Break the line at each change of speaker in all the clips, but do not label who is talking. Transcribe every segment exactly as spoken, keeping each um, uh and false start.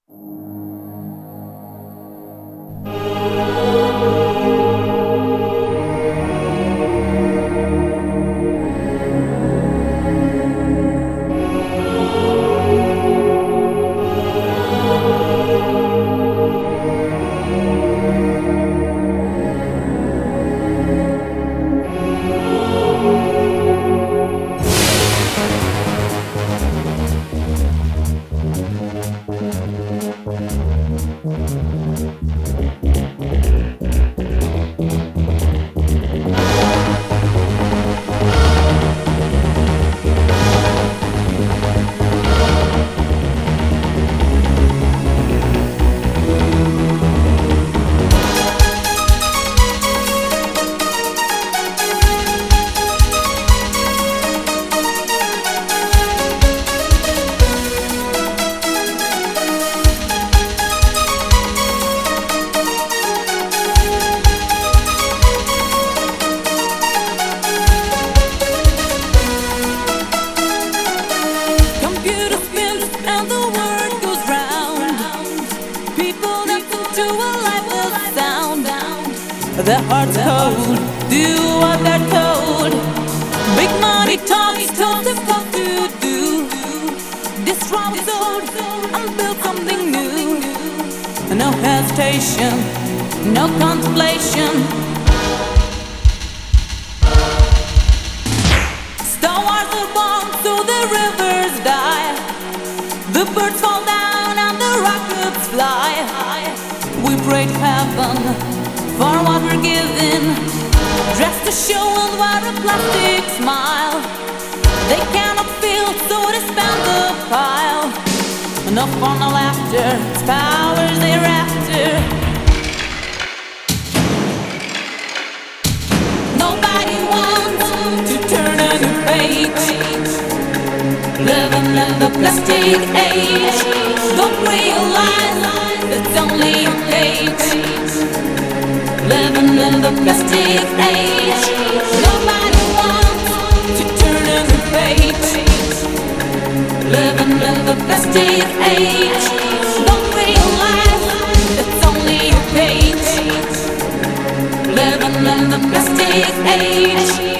Their hearts cold, do what they're told. Big money talks, so difficult to do. Destroy the old and build something new. No hesitation, no contemplation. Star Wars are born, so the rivers die. The birds fall down and the rockets fly. We pray to heaven for what we're given, dressed to show and wear a plastic smile. They cannot feel, so they spend the pile. No fun, no laughter, it's powers they're after. Nobody wants to turn a new page, living in the plastic age. Don't realize it's only a page. Living in the plastic age. Nobody wants to turn a new page. Living in the plastic age. Don't realize it's only a page. Living in the plastic age.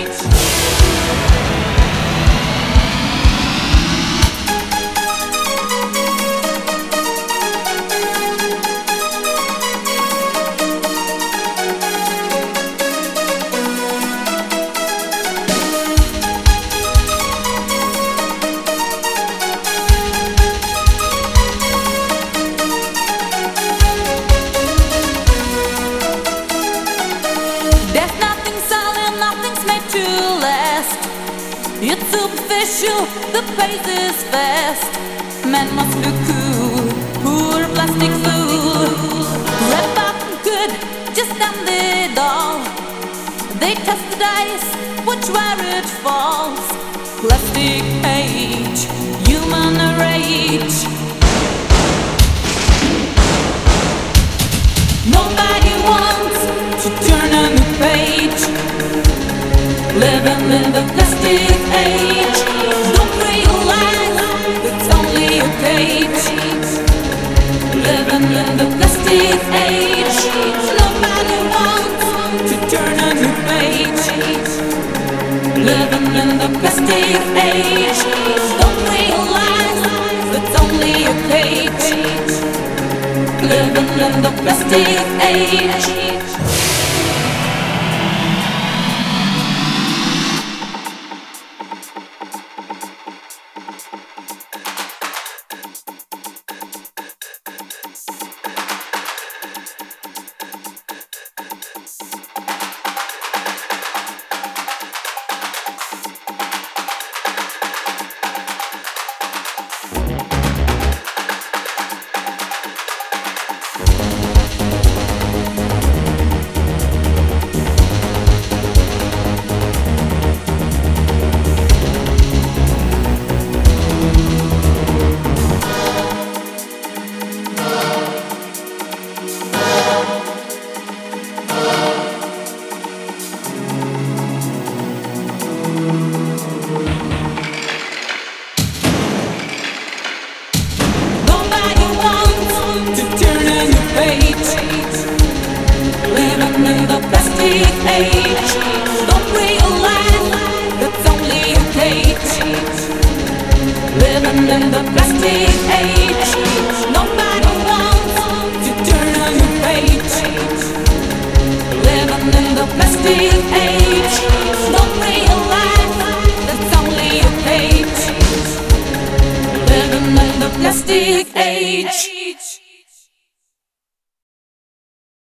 It's superficial, the pace is fast. Man must look cool, poor plastic fool. Red button good, just end it all. They test the dice, watch where it falls. Plastic age, human rage. Nobody wants to turn a new page. Living in the plastic age. Don't realize it's only a page. Living in the plastic age. Nobody wants to turn a new page. Living in the plastic age. Don't realize it's only a page. Living in the plastic age. page. Living in the plastic age. Don't realize that's only a cage. Living in the plastic age. Nobody wants to turn a new page. Living in the plastic age. Don't realize that's only a cage. Living in the plastic age.